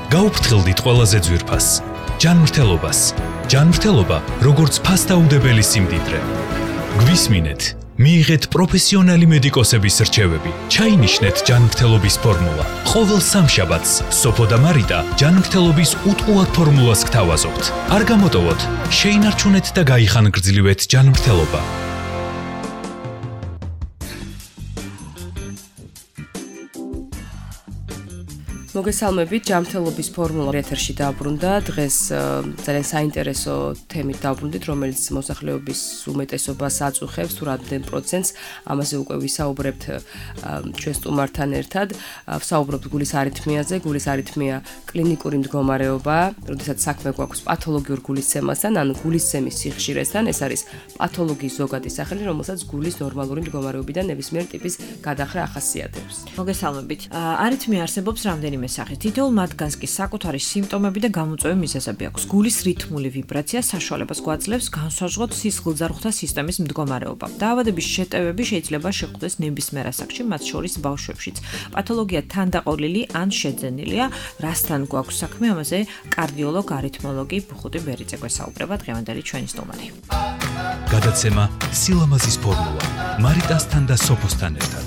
გაუფრთხილდით ყველაზე ძვირფას, ჯანმრთელობას. ჯანმრთელობა, როგორც ფასდაუდებელი სიმდიდრე. გვისმინეთ, მიიღეთ პროფესიონალი მედიკოსების რჩევები. ჩაინიშნეთ ჯანმრთელობის ფორმულა. ყოველ სამშაბათს სოფო და მარიტა ჯანმრთელობის უტყუად ფორმულას გთავაზობთ. არ გამოტოვოთ, შეინარჩუნეთ და გაიხანგრძლივეთ ჯანმრთელობა. მოგესალმებით, ჯანმრთელობის ფორმულა ეთერში დაბრუნდა. დღეს ძალიან საინტერესო თემით დაბრუნდით, რომელიც მოსახლეობის უმეტესობას აწუხებს, თუ რამდენ პროცენტს, ამაზე უკვე ვისაუბრებთ ჩვენ სტუმართან ერთად. ვსაუბრობთ გულის არითმიაზე. გულის არითმია კლინიკური მდგომარეობაა, როდესაც საქმე გვაქვს პათოლოგიურ გულისცემასთან, ანუ გულისცემის სიხშირესთან. ეს არის პათოლოგიის ზოგადი სახელი, რომელსაც გულის ნორმალური მდგომარეობიდან ნებისმიერ ტიპის გადახრა ახასიათებს. მოგესალმებით. არითმია არსებობს რამდენიმე სახით. თითოეულ მათგანს კი საკუთარი სიმპტომები და გამოწვევი მიზეზები აქვს. გულის რითმული ვიბრაცია საშუალებას გვაძლევს განსაზღვროთ სისხლძარღვთა სისტემის მდგომარეობა. დაავადების შეტევები შეიძლება შეხვდეს ნებისმიერ ასაკში, მათ შორის ბავშვებშიც. პათოლოგია თანდაყოლილი ან შეძენილია, რასთან გვაქვს საქმე, ამაზე კარდიოლოგ არითმოლოგი ბუხუტი ბერიძე გვესაუბრება დღევანდელი ჩვენი სტუმარი. გადაცემა სილამაზის ფორმულა. მარიტასთან და სოფოსთან ერთად.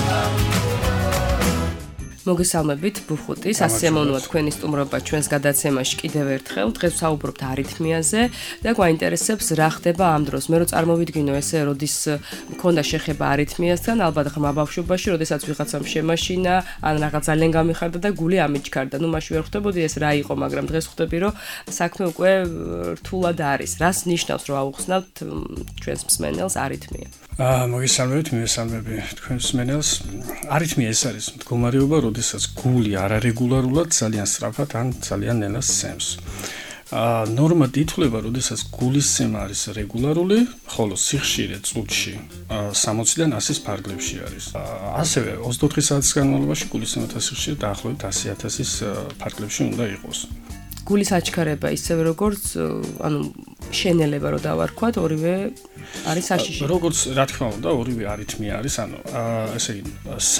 მოგესალმებით, ბუხუტი, სასიამოვნოა თქვენი სტუმრობა ჩვენს გადაცემაში კიდევ ერთხელ. დღეს ვსაუბრობთ არითმიაზე და გვაინტერესებს რა ხდება ამ დროს. მე რო წარმოვიდგინო ესე, როდის მქონდა შეხება არითმიასთან, ალბათ ღრმა ბავშვობაში, როდესაც ვიღაცამ შემაშინა, ან რაღაც ძალიან გამიხარდა და გული ამიჩქარდა. ნუ მაშინ ვერ ხვდებოდი ეს რა იყო, მაგრამ დღეს ხვდები, რომ საქმე უკვე რთულად არის. რას ნიშნავს, რომ აუხსნათ ჩვენს მსმენელს არითმია? მოგესალმებით, მივესალმები თქვენს მსმენელს. არითმია ეს არის მდგომარეობა, როდესაც გული არარეგულარულად ძალიან სწრაფად ან ძალიან ნელა სცემს. ნორმად ითვლება, როდესაც გულისცემა არის რეგულარული, ხოლო სიხშირე წუთში 60-დან 100-ის ფარგლებში არის. ასევე 24 საათის განმავლობაში გულისცემათა სიხშირე დაახლოებით 100,000-ის ფარგლებში უნდა იყოს. გულის აჩქარება ისევე როგორც, ანუ შენელება რო დავარქვათ, ორივე არის საშიში. როგორც რა თქმა უნდა, ორივე არითმია არის, ანუ ესე იგი,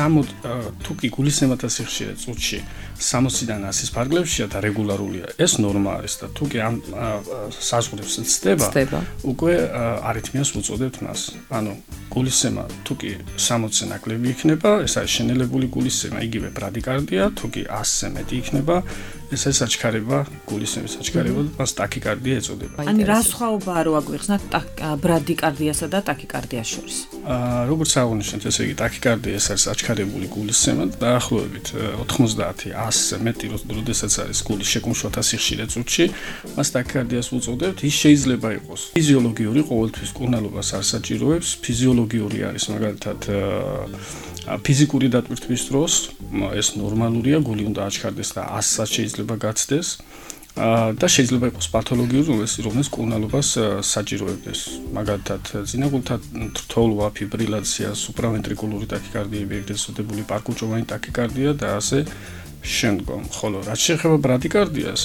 თუ კი გულისცემათა სიხშირე წუთში 60-დან 100-ის ფარგლებშია და რეგულარულია, ეს ნორმა არის და თუ კი ამ საზღვრებს ცდება, უკვე არითმიას უწოდებთ მას. ანუ გულისცემა თუ კი 60-ზე ნაკლები იქნება, ეს არის შენელებული გულისცემა, იგივე ბრადიკარდია, თუ კი 100-ზე მეტი იქნება, ეს არის აჩქარება, გულისცემის აჩქარება და მას ტაქიკარდია ეწოდება. ანუ რა სხვაობაა რო აგვიხსნათ ბრადიკარდიასა და ტაქიკარდიას შორის? როგორც აღნიშნეთ, ესე იგი ტაქიკარდია ეს არის აჩქარებული გულისცემა და დაახლოებით 90-100-ზე მეტი როდესაც არის გულის შეკუმშვალთა სიხშირე წუთში, მას ტაქიკარდიას უწოდებთ. ის შეიძლება იყოს ფიზიოლოგიური, ყოველთვის კურნალობას არ საჭიროებს, ფიზიოლოგიური არის მაგალითად ფიზიკური დატვირთვის დროს, ეს ნორმალურია, გული უნდა აჩქარდეს და 100-საც შეიძლება გაცდეს. და შეიძლება იყოს პათოლოგიური, რომელიც კურნალობას საჭიროებდეს. მაგალითად, წინაგულთა თრთოლვა, ფიბრილაცია, სუპრავენტრიკულური ტაქიკარდიები, ეგრეთ წოდებული პარკუჭოვანი ტაქიკარდია და ასე შემდგომ. ხოლო რაც შეეხება ბრადიკარდიას,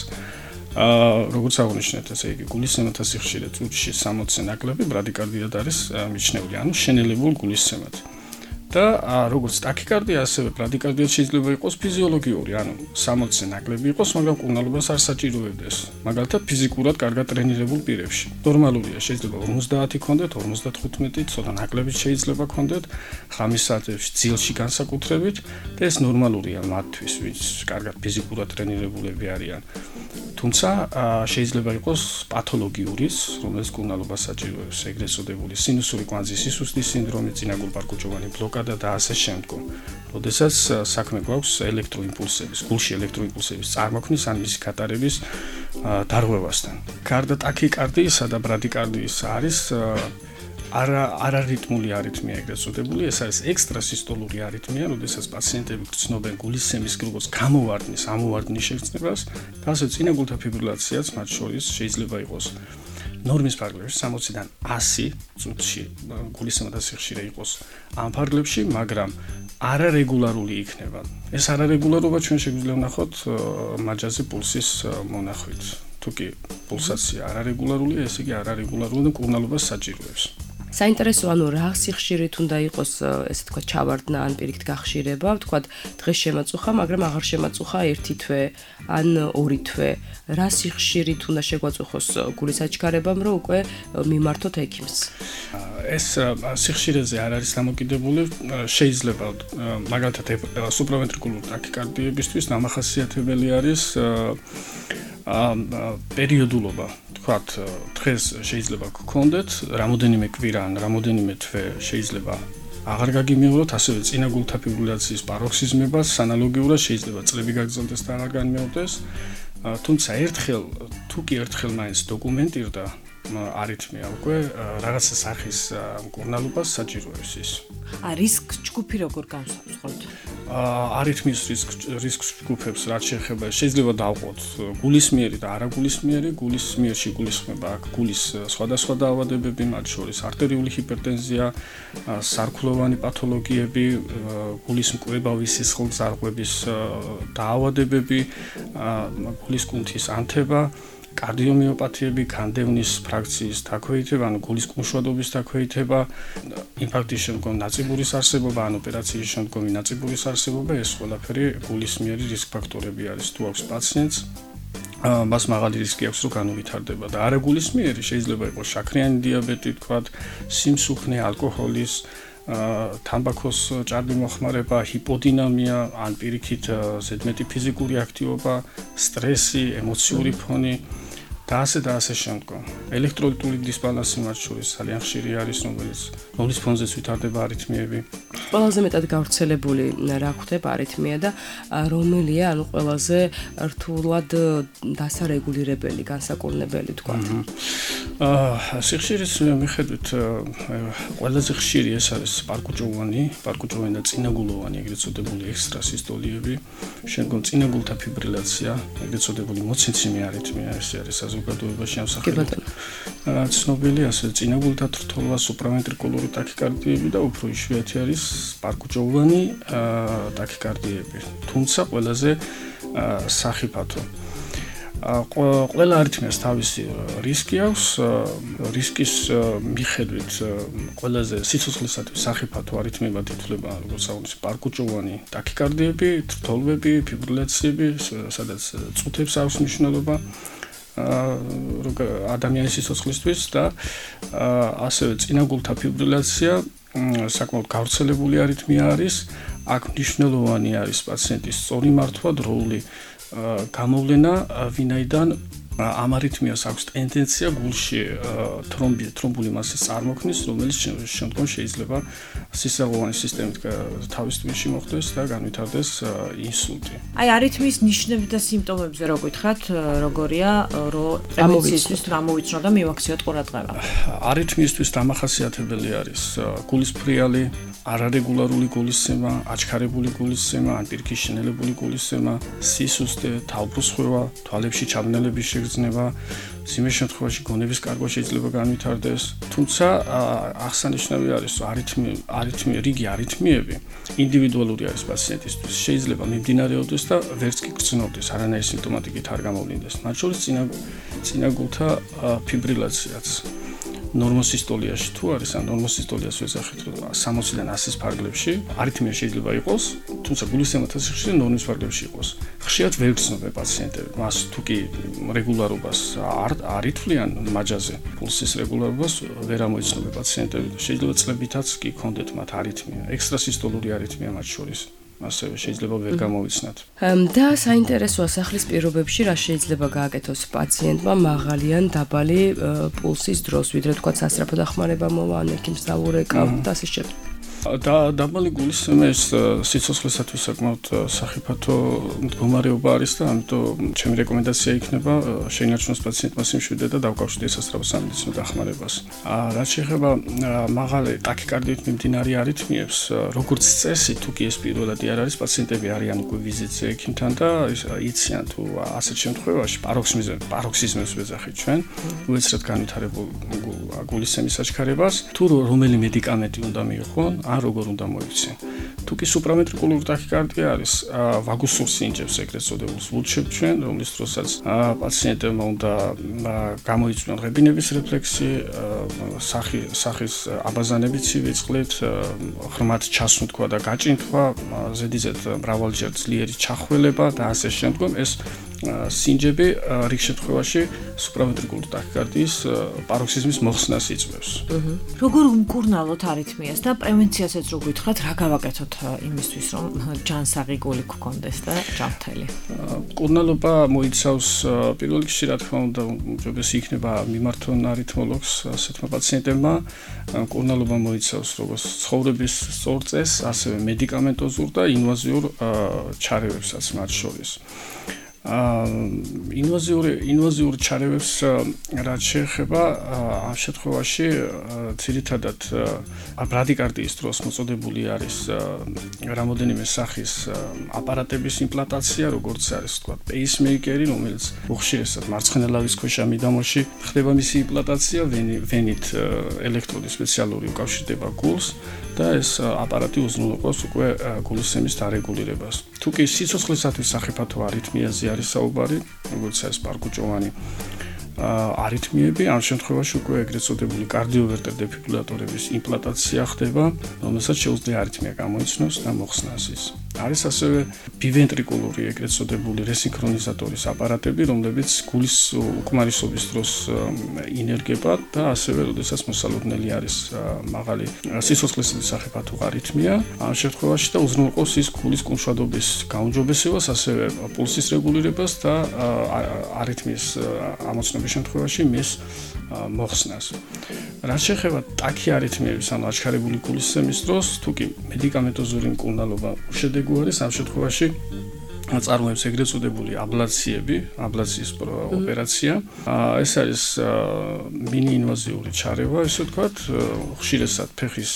როგორც აღნიშნეთ, ესე იგი, გულისცემათა სიხშირე წუთში 60-ზე ნაკლები ბრადიკარდია არის მიჩნეული, ანუ შენელებულ გულისცემად. და როგორც ტაქიკარდია, ასევე ბრადიკარდია შეიძლება იყოს ფიზიოლოგიური, ანუ 60-ზე ნაკლები იყოს, მაგრამ კურნალობას არ საჭიროებდეს. მაგალითად, ფიზიკურად კარგად ტრენირებულ პირებში. ნორმალურია, შეიძლება 50 ქონდეთ, 55, ცოტა ნაკლებიც შეიძლება ქონდეთ, ხამის საათებში ძილში განსაკუთრებით და ეს ნორმალურია მათთვის, ვინც კარგად ფიზიკურად ტრენირებულები არიან. თუმცა შეიძლება იყოს პათოლოგიურის, რომელიც კურნალობას საჭიროებს, ეგრეთ წოდებული სინუსური კვანძის სისუსტის სინდრომი, წინაგულ-პარკუჭოვანი ბლოკადა და ასე შემდგომ. როდესაც საქმე გვაქვს ელექტროიმპულსების, გულში ელექტროიმპულსების წარმოქმნის ან მისი გატარების დარღვევასთან. გარდა ტაქიკარდიისა და ბრადიკარდიის არის არარიტმული არითმია, ეგრეთ წოდებული, ეს არის ექსტრასისტოლური არითმია, როდესაც პაციენტები გრძნობენ გულისცემის როგორც გამოვარდნის, ამოვარდნის შეგრძნებას, და ასე წინაგულთა ფიბრილაციაც მათ შორის შეიძლება იყოს. ნორმის ფარგლებში 60-დან 100 წუთში გულისცემათა სიხშირე იყოს ამ ფარგლებში, მაგრამ არარეგულარული იქნება. ეს არარეგულარობა ჩვენ შეგვიძლია ვნახოთ მაჯაზე პულსის მონახვით. თუ კი პულსაცია არარეგულარულია, ესე იგი არარეგულარული და კურნალობას საჭიროებს. საინტერესო, ანუ რა სიხშირით უნდა იყოს, ესე თქვა, ჩავარდნა ან პირიქით გახშირება, თქვა, დღეს შემაწუხა, მაგრამ აღარ შემაწუხა ერთი თვე ან ორი თვე. რა სიხშირით უნდა შეგვაწუხოს გულის აჩქარებამ, რომ უკვე მიმართოთ ექიმს? ეს სიხშირეზე არ არის დამოკიდებული, შეიძლება მაგალითად სუპრავენტრიკულური ტაქიკარდიებისთვის დამახასიათებელი არის პერიოდულობა. თქვათ, დღეს შეიძლება გქონდეთ რამოდენიმე კვირა ან რამოდენიმე თვე შეიძლება აღარ გაგიმეოროთ, ასევე წინა გულთა ფიბრილაციის პაროქსიზმებას ანალოგიურად შეიძლება წლები გაგრძელდეს და აღარ განმეორდეს. თუმცა თუ კი ერთხელ მაინც დოკუმენტირდა არითმია უკვე რაღაცა სახის მკურნალობას საჭიროებს ის. რისკ ჯგუფი როგორ განსაზღვროთ? არითმიის რისკ ჯგუფებს რაც შეეხება შეიძლება დავყოთ გულისმიერი და არაგულისმიერი. გულისმიერში გულისხმება აქ გულის სხვადასხვა დაავადებები, მათ შორის არტერიული ჰიპერტენზია, სარქლოვანი პათოლოგიები, გულის მკვებავი სისხლძარღვების დაავადებები, გულის კუნთის ანთება, კარდიომიოპათიები, განდევნის ფრაქციის დაქვეითება, ანუ გულის კუმშვადობის დაქვეითება, ინფარქტის შემდგომ ნაწიბურის არსებობა, ან ოპერაციის შემდგომი ნაწიბურის არსებობა, ეს ყველაფერი გულისმიერი რისკ ფაქტორები არის. თუ აქვს პაციენტს, მას მაღალი რისკი აქვს, რომ განუვითარდება და არაგულისმიერი შეიძლება იყოს შაქრიანი დიაბეტი, თქვათ, სიმსუქნე, ალკოჰოლის, თამბაქოს ჭარბი მოხმარება, ჰიპოდინამია, ან პირიქით ზედმეტი ფიზიკური აქტივობა, სტრესი, ემოციური ფონი და ასე შემდგომ. ელექტროლიტული დისბალანსი მათ შორის ძალიან ხშირი არის, რომლის ფონზეც ვითარდება არითმიები. ყველაზე მეტად გავრცელებული რა ხდება არითმია და რომელია, ანუ ყველაზე რთულად დასარეგულირებელი, განსაკურნებელი თქვა. სიხშირის მიხედვით ყველაზე ხშირი ეს არის პარკუჭოვანი და წინაგულოვანი, ეგრეთ წოდებული ექსტრასისტოლიები, შემდგომ წინაგულთა ფიბრილაცია, ეგრეთ წოდებული მოცინციმი არითმია, ეს არის საზოგადოებაში ამსახველი. ცნობილი ასე წინაგულთა თრთოლვა, სუპრავენტრიკულური ტაქიკარდიები და უფრო იშვიათი არის პარკუჭოვანი ტაქიკარდიები. თუმცა ყველაზე სახიფათო. ყველა არითმიას თავისი რისკი აქვს. რისკის მიხედვით ყველაზე სიცოცხლისათვის სახიფათო არითმიებად ითვლება, როგორც აღნიშნე, პარკუჭოვანი ტაქიკარდიები, თრთოლვები, ფიბრილაციები, სადაც წუთებს აქვს მნიშვნელობა ადამიანის სიცოცხლისთვის და ასევე წინაგულთა ფიბრილაცია საკმაოდ გავრცელებული არითმია არის. აქ მნიშვნელოვანი არის პაციენტის სწორი მართვა, დროული გამოვლენა, ვინაიდან ამ არითმიას აქვს ტენდენცია გულში თრომბული მასის წარმოქმნის, რომელიც შემდგომ შეიძლება სისხლოვანი სისტემით თავის თვისში მოხდეს და განვითარდეს ინსულტი. არითმიის ნიშნები და სიმპტომებზე რო გითხრათ, როგორია, რომ პრევენციისთვის რა მოვიცნო და მივაქციოთ ყურადღება. არითმიისთვის დამახასიათებელი არის გულისფრიალი, არარეგულარული გულისცემა, აჩქარებული გულისცემა, ან პირიქით შენელებული გულისცემა, სისუსტე, თავბრუსხვევა, თვალებში ჩაბნელების შეგრძნება, სიმეს შემთხვევაში გონების კარგვა შეიძლება განვითარდეს. თუმცა აღსანიშნავი არის, რომ რიგი არითმიები ინდივიდუალური არის პაციენტისთვის. შეიძლება მიმდინარეობდეს და ვერც კი გრძნობდეს, არანაირი სიმპტომატიკით არ გამოვლინდეს. მათ შორის წინაგულთა ფიბრილაციაც. ნორმოსისტოლიაში თუ არის, ან ნორმოსისტოლიას ვეძახით, რომ 60-დან 100-ის ფარგლებში არითმია შეიძლება იყოს, თუმცა გულისცემათა სიხშირე ნორმის ფარგლებში იყოს. ხშირად ვერ გრძნობენ პაციენტები, მას თუ კი რეგულარობას არ ითვლიან მაჯაზე, პულსის რეგულარობას ვერ ამოიცნობენ პაციენტები. შეიძლება წლებითაც კი ქონდეთ მათ არითმია, ექსტრასისტოლური არითმია მათ შორის. ასევე შეიძლება ვერ გამოვიცნათ. და საინტერესოა სახლის პირობებში რა შეიძლება გააკეთოს პაციენტმა მაღალი ან დაბალი პულსის დროს, ვიდრე თქვა სასწრაფო დახმარება მოვა, ან ექიმს დაურეკავთ და ასე შემდეგ. დაბალი გულისცემა ეს სიცოცხლისათვის საკმაოდ სახიფათო მდგომარეობა არის და ამიტომ ჩემი რეკომენდაცია იქნება შეინარჩუნოს პაციენტმა სიმშვიდე და დავკავშირდეს სასწრაფო სამედიცინო დახმარებას. რაც შეეხება მაღალი ტაქიკარდიით მიმდინარე არითმიებს, როგორც წესი, თუ კი ეს პირველადი არ არის, პაციენტები არიან უკვე ვიზიტზე ექიმთან და იციან თუ ასეთ შემთხვევაში პაროქსიზმებს ვეძახით ჩვენ, უეცრად განვითარებულ გულისცემის აჩქარებას, თუ რომელი მედიკამენტი უნდა მიიღონ, ან როგორ უნდა მოიქცენ. თუკი სუპრამეტრიკულური ტაქიკარდია არის ვაგუსურ სინჯებს ეგრეთ წოდებულს ვულჩებ ჩვენ, რომლის დროსაც პაციენტებმა უნდა გამოიწვიონ ღებინების რეფლექსი, სახის აბაზანებით სივიწყლით, ღრმად ჩასუნთქვა და გაჭინთქვა, ზედიზედ მრავალჯერ ძლიერი ჩახველება და ასე შემდგომ ეს სინჯები რიგ შემთხვევაში სუპრამეტრიკული ტაქიკარდიის პაროქსიზმის მოხსნას იწვევს. როგორ უმკურნალოთ არითმიას და პრევენციასაც რო გითხრათ, რა გავაკეთოთ იმისთვის, რომ ჯანსაღი გული გქონდეს და ჯანმრთელი? მკურნალობა მოიცავს პირველ რიგში, რა თქმა უნდა, უმჯობესი იქნება მიმართონ არითმოლოგს ასეთმა პაციენტებმა. მკურნალობა მოიცავს როგორც ცხოვრების სწორ წესს, ასევე მედიკამენტოზურ და ინვაზიურ ჩარევებსაც მათ შორის. ინვაზიურ ჩარევებს რაც შეეხება ამ შემთხვევაში ძირითადად ბრადიკარდიის დროს მოწოდებული არის რამოდენიმე სახის აპარატების იმპლანტაცია, როგორც არის თქვა პეისმეიკერი, რომელიც უხშირესად მარცხენა ლავის ქვეშა მიდამოში ხდება მისი იმპლანტაცია, ვენით ელექტროდი სპეციალური უკავშირდება გულს და ეს აპარატი უზრუნველყოფს უკვე გულის სემის დარეგულირებას. თუკი სიცოცხლისათვის სახიფათო არითმიაზე არის საუბარი, როგორც არის პარკუჭოვანი არითმიები, ამ შემთხვევაში უკვე ეგრეთ წოდებული კარდიოვერტერ დეფიბრილატორების იმპლანტაცია ხდება, რომელსაც შეუძლია არითმია გამოიცნოს და მოხსნას ის. არის ასევე ბივენტრიკულური ეგრეთ წოდებული რესინქრონიზატორის აპარატები, რომლებიც გულის უკმარისობის დროს ინერგება და ასევე როდესაც მოსალოდნელი არის მაღალი სიცოცხლისათვის სახიფათო არითმია, ამ შემთხვევაში და უზრუნველყოფს ის გულის კუმშვადობის გაუმჯობესებას, ასევე პულსის რეგულირებას და არითმიის ამოცნობის შემთხვევაში მის მოხსნას. რაც შეეხება ტაქიარითმიების, ანუ აჩქარებული გულის სემის დროს, თუკი მედიკამენტოზური მკურნალობა უშედეგო არის, ამ შემთხვევაში წარმოებს ეგრეთ წოდებული აბლაციის ოპერაცია. ეს არის მინიინვაზიური ჩარევა, ესე ვთქვათ, ხშირად ფეხის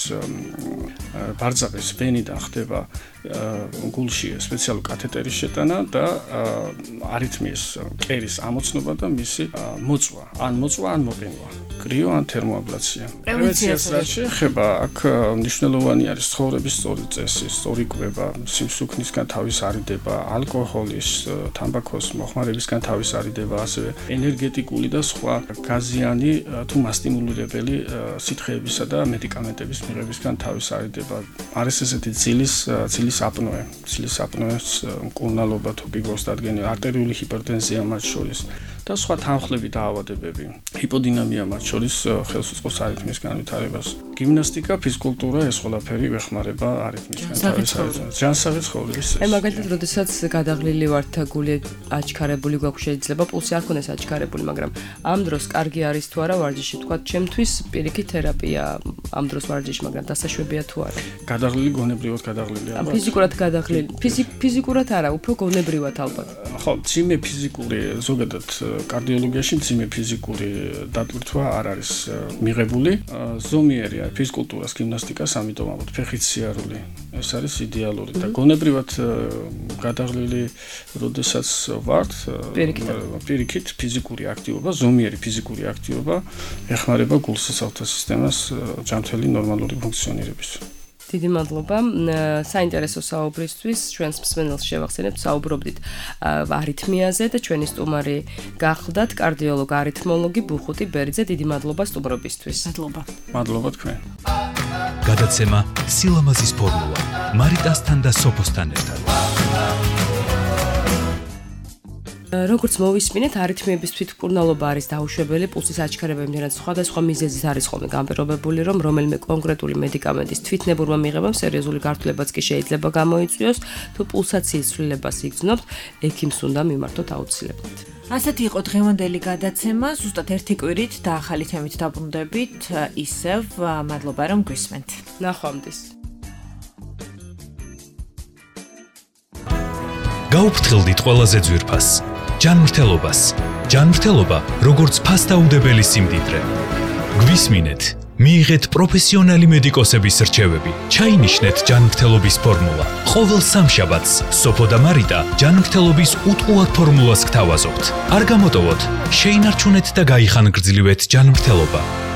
ბარძაყის ვენიდან ხდება გულში სპეციალური კათეტერის შეტანა და არითმიის კერის ამოცნობა და მისი მოწვა, ან მოყინვა. კრიო ან თერმოაბლაცია. პრევენციას რაც შეეხება, აქ მნიშვნელოვანი არის ცხოვრების სწორი წესი, სწორი კვება, სიმსუქნისგან თავის არიდება, ალკოჰოლის, თამბაქოს მოხმარებისგან თავის არიდება, ასევე ენერგეტიკული და სხვა გაზიანი თუ მასტიმულირებელი სითხეებისა და მედიკამენტების მიღებისგან თავის არიდება. არის ესეთი ცილის აპნოეს მკურნალობა თუ გიგოს დადგენილი, არტერიული ჰიპერტენზია მათ შორის და სხვა თანხლები დაავადებები, ჰიპოდინამია მათ შორის ხელს უწყობს არითმიის განვითარებას. გიმნასტიკა, ფიზკულტურა, ეს ყველაფერი ეხმარება არითმიის განვითარებას. ჯანსაღი ცხოვრების წესი. მაგალითად, როდესაც გადაღლილი ვართ, გული აჩქარებული გვაქვს, შეიძლება პულსი არ ქონდეს აჩქარებული, მაგრამ ამ დროს კარგი არის თუ არა ვარჯიში, თქვათ, ჩემთვის პირიქით თერაპია ამ დროს ვარჯიში, მაგრამ დასაშვებია თუ არა. გადაღლილი გონებრივად გადაღლილია. ფიზიკურად გადაღლილი. ფიზიკურად არა, უფრო გონებრივად ალბათ. ხო, ძიმე ფიზიკური ზოგადად კარდიოლოგიაში ძიმე ფიზიკური დატვირთვა არ არის მიღებული. ზომიერია ფიზკულტურას, გიმნასტიკას, ამიტომ ალბათ ფეხით სიარული ეს არის იდეალური და გონებრივად გადაღლილი, როდესაც ვართ, პირიქით ფიზიკური აქტივობა, ზომიერი ფიზიკური აქტივობა ეხმარება გულსა-საუთა სისტემას ჯანმრთელი ნორმალური ფუნქციონირების. დიდი მადლობა. საინტერესო საუბრისთვის ჩვენს მსმენელს შევახსენებთ, საუბრობდით არითმიაზე და ჩვენი სტუმარი გახლდათ კარდიოლოგი არითმოლოგი ბუხუტი ბერიძე. დიდი მადლობა სტუმრობისთვის. მადლობა თქვენ. გადაცემა სილამაზის ფორმულა მარიტასთან და სოფოსთან ერთად. როგორც მოვისმინეთ, არითმიების თვითმკურნალობა არის დაუშვებელი პულსის აჩქარება, იმდენად სხვადასხვა მიზეზით არის ხოლმე განპირობებული, რომ რომელიმე კონკრეტული მედიკამენტის თვითნებურმა მიღებამ სერიოზული გართულებაც კი შეიძლება გამოიწვიოს, თუ პულსაციის ცვლილებას იგრძნობთ, ექიმს უნდა მიმართოთ აუცილებლად. ასეთი იყო დღევანდელი გადაცემა, ზუსტად ერთი კვირით და ახალი თემით დაბრუნდებით, ისევ მადლობა რომ გვისმენთ. ნახვამდის. გაუფრთხილდით ყველაზე ძვირფას ჯანმრთელობას. ჯანმრთელობა როგორც ფასდაუდებელი სიმდიდრე. გვისმინეთ, მიიღეთ პროფესიონალი მედიკოსების რჩევები. ჩაინიშნეთ ჯანმრთელობის ფორმულა. ყოველ სამშაბათს სოფო და მარიტა ჯანმრთელობის უტყუარ ფორმულას გთავაზობთ. არ გამოტოვოთ, შეინარჩუნეთ და გაიხანგრძლივეთ ჯანმრთელობა.